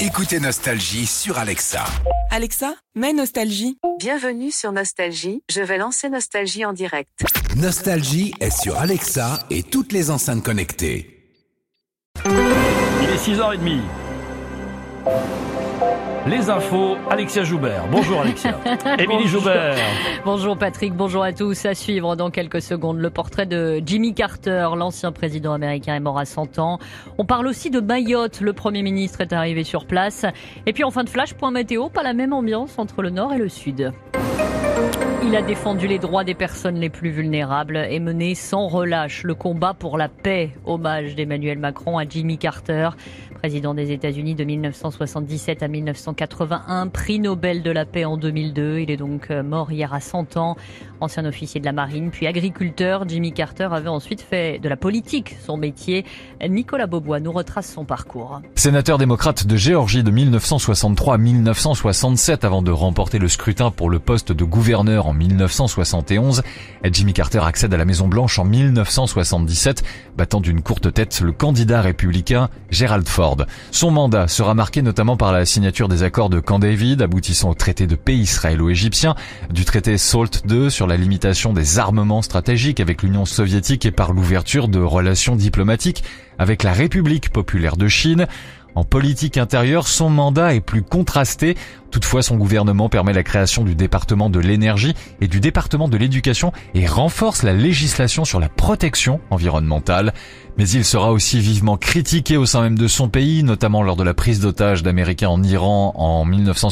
Écoutez Nostalgie sur Alexa. Alexa, mets Nostalgie. Bienvenue sur Nostalgie, je vais lancer Nostalgie en direct. Nostalgie est sur Alexa et toutes les enceintes connectées. Il est 6h30. Les infos, Alexia Joubert. Bonjour Alexia. Émilie Joubert. Bonjour Patrick, bonjour à tous. À suivre dans quelques secondes le portrait de Jimmy Carter, l'ancien président américain est mort à 100 ans. On parle aussi de Mayotte, le Premier ministre est arrivé sur place. Et puis en fin de flash, point météo, pas la même ambiance entre le nord et le sud. Il a défendu les droits des personnes les plus vulnérables et mené sans relâche le combat pour la paix. Hommage d'Emmanuel Macron à Jimmy Carter, président des États-Unis de 1977 à 1981, prix Nobel de la paix en 2002. Il est donc mort hier à 100 ans. Ancien officier de la marine, puis agriculteur, Jimmy Carter avait ensuite fait de la politique son métier. Nicolas Beaubois nous retrace son parcours. Sénateur démocrate de Géorgie de 1963 à 1967 avant de remporter le scrutin pour le poste de gouverneur en 1971, Jimmy Carter accède à la Maison-Blanche en 1977, battant d'une courte tête le candidat républicain Gerald Ford. Son mandat sera marqué notamment par la signature des accords de Camp David, aboutissant au traité de paix israélo-égyptien, du traité SALT II sur la limitation des armements stratégiques avec l'Union soviétique et par l'ouverture de relations diplomatiques avec la République populaire de Chine. En politique intérieure, son mandat est plus contrasté. Toutefois, son gouvernement permet la création du département de l'énergie et du département de l'éducation et renforce la législation sur la protection environnementale. Mais il sera aussi vivement critiqué au sein même de son pays, notamment lors de la prise d'otages d'Américains en Iran en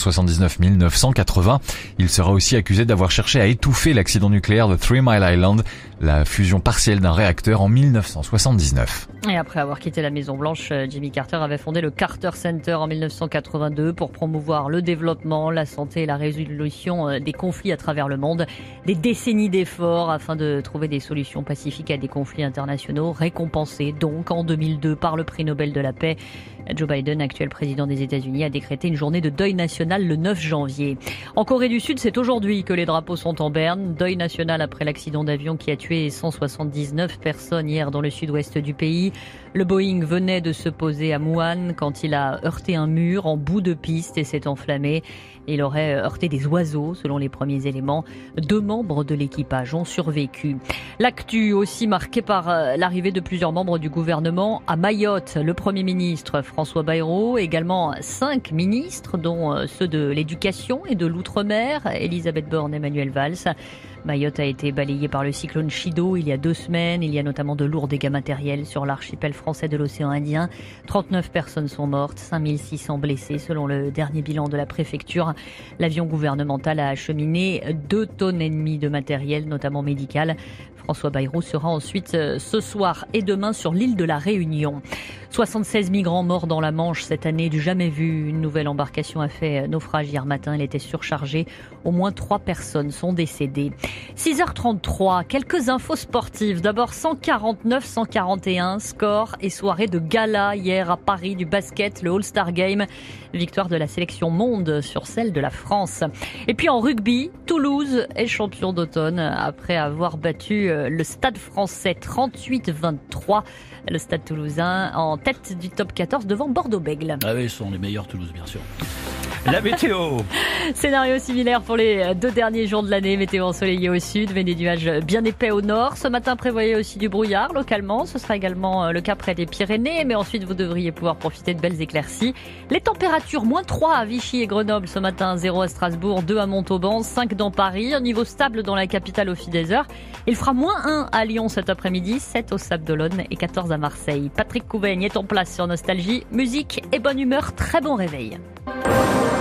1979-1980. Il sera aussi accusé d'avoir cherché à étouffer l'accident nucléaire de 3 Mile Island, la fusion partielle d'un réacteur en 1979. Et après avoir quitté la Maison-Blanche, Jimmy Carter avait fondé le Carter Center en 1982 pour promouvoir le développement, la santé et la résolution des conflits à travers le monde. Des décennies d'efforts afin de trouver des solutions pacifiques à des conflits internationaux, récompensés donc en 2002 par le prix Nobel de la paix. Joe Biden, actuel président des États-Unis, a décrété une journée de deuil national le 9 janvier. En Corée du Sud, c'est aujourd'hui que les drapeaux sont en berne. Deuil national après l'accident d'avion qui a tué 179 personnes hier dans le sud-ouest du pays. Le Boeing venait de se poser à Muan quand il a heurté un mur en bout de piste et s'est enflammé. Il aurait heurté des oiseaux, selon les premiers éléments. 2 membres de l'équipage ont survécu. L'actu aussi marquée par l'arrivée de plusieurs membres du gouvernement à Mayotte. Le Premier ministre François Bayrou, également 5 ministres, dont ceux de l'éducation et de l'outre-mer, Elisabeth Borne et Manuel Valls. Mayotte a été balayée par le cyclone Chido il y a 2 semaines. Il y a notamment de lourds dégâts matériels sur l'archipel français de l'océan Indien. 39 personnes sont mortes, 5600 blessés selon le dernier bilan de la préfecture. L'avion gouvernemental a acheminé 2,5 tonnes de matériel, notamment médical. François Bayrou sera ensuite ce soir et demain sur l'île de la Réunion. 76 migrants morts dans la Manche cette année, du jamais vu. Une nouvelle embarcation a fait naufrage hier matin. Elle était surchargée. Au moins 3 personnes sont décédées. 6h33, quelques infos sportives. D'abord 149-141, score et soirée de gala hier à Paris du basket, le All-Star Game. Victoire de la sélection monde sur celle de la France. Et puis en rugby, Toulouse est champion d'automne après avoir battu le Stade français 38-23. Le Stade toulousain en tête du top 14 devant Bordeaux-Bègles. Ah oui, ce sont les meilleurs Toulouse, bien sûr. La météo. Scénario similaire pour les 2 derniers jours de l'année. Météo ensoleillée au sud, mais des nuages bien épais au nord. Ce matin, prévoyez aussi du brouillard localement. Ce sera également le cas près des Pyrénées. Mais ensuite, vous devriez pouvoir profiter de belles éclaircies. Les températures, -3 à Vichy et Grenoble ce matin, 0 à Strasbourg, 2 à Montauban, 5 dans Paris. Un niveau stable dans la capitale au fil des heures. Il fera -1 à Lyon cet après-midi, 7 au Sable d'Olonne et 14 à Marseille. Patrick Couvaigne est en place sur Nostalgie. Musique et bonne humeur. Très bon réveil.